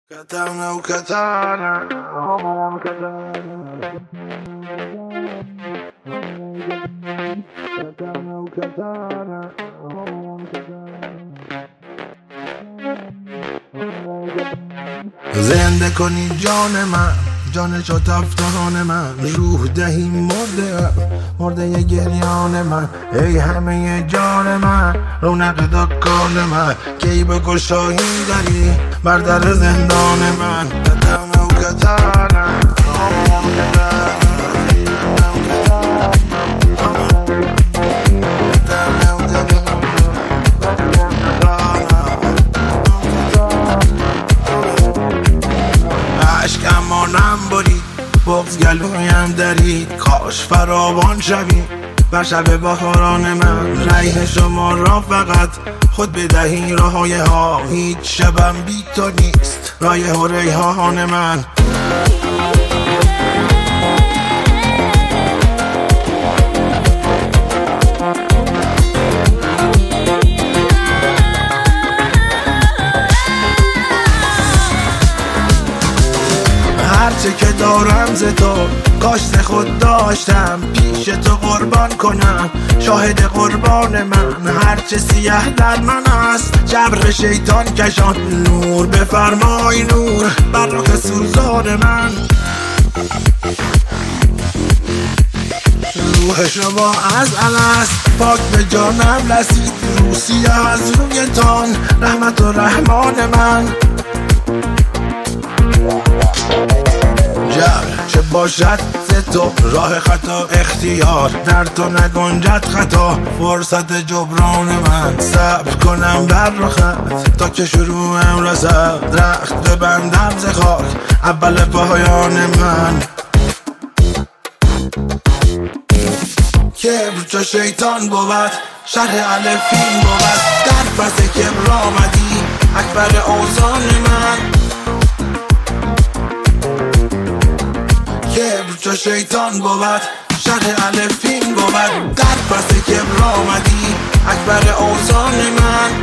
Katana, katana, زنده کنی جان من، جان شد افتان من، روح دهی مرده گریان من، ای همه جان من، رونق دکان من، کی به گشایی داری بر در زندان من. کتانه و کتانه عشق امانم برید، بغض گلویم درید، کاش فراوان شوی بر شب بهاران من. ریح شما را فقط خود بدهی راهای ها، هیچ شبم بی تو نیست رایح و ریحان من. هرچه که دارم ز تو کاش ز خود داشتم، پیش تو قربان کنم شاهد قربان من. هرچه سیه در من است جبر شیطان کشان، نور بفرمای نور بر رخ سوزان من. روح شما از الست پاک به جانم رسید، روسیه از رویتان رحمت و رحمان من. چه باشد ز تو راه خطا اختیار، در تو نگنجد خطا فرصت جبران من. صبر کنم بر رخت تا که شروعم رسد، درخت ببندم ز خاک اول پایان من. کبر چو شیطان بود شرح الفین بود، در پس کبر آمدی اکبر اوزان من. کبر چو شیطان بود شرح الفین بود، در پس کبر آمدی اکبر اوزان من.